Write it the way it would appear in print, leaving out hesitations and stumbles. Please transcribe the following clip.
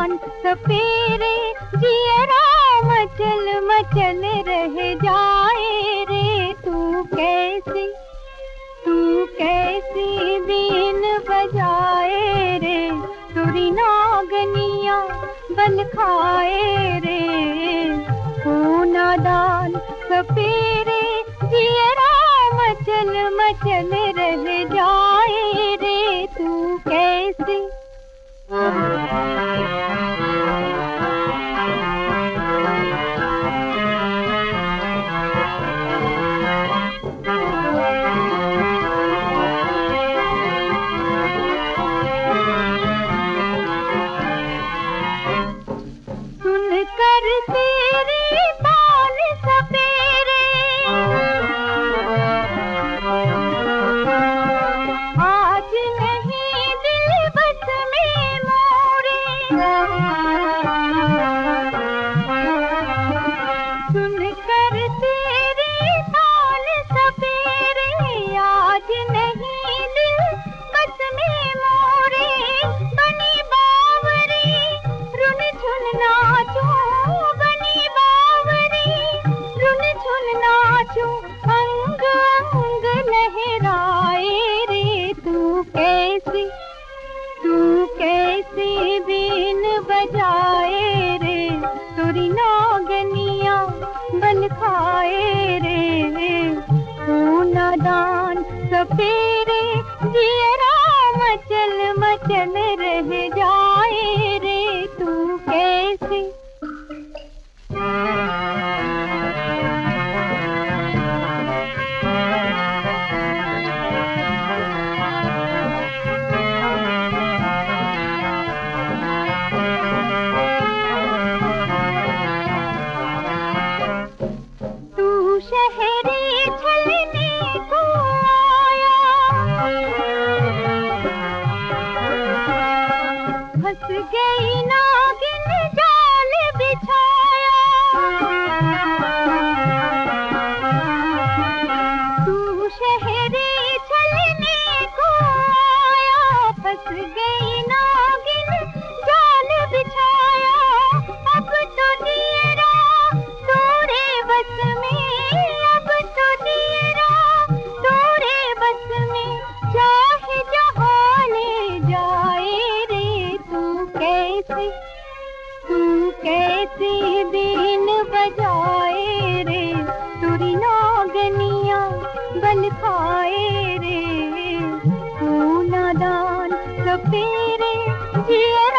नादान सपेरे जियरा मचल मचल रह जाए रे। तू कैसी बीन बजाए रे, तुरी नागनिया बन खाए रे। ओ नादान सपेरे जियरा मचल मचल रह जाए रे। तू कैसी सुनकर तेरी बाल सपेरे आज नहीं दिल बस में मोरे। सुनकर तेरी बाल सपेरे आज नहीं दिल बस में मोरे। बनी बावरी रुन झुन नाचूं, बनी बावरी रुन झुन नाचूं, अंग अंग लहराए रे। तू कैसी बीन बजाए रे, तुरी नागनिया बन खाए रे। ओ नादान सपेरे जियरा मचल मचल रह जाए रे। तू कैसी तू शहरी छलने को आया, फंस गई नागिन जाल बिछाया। तू शहरी छलने को आया, फंस गई नागिन जाल बिछाया। अब तो दियरा तोरे बस में, अब तो दियरा तोरे बस में, चाहे जहाँ ले जाए रे। तू कैसी बीन बजाए रे, तुरी नागनिया बन खाए रे। तू नादान सपेरे जियरा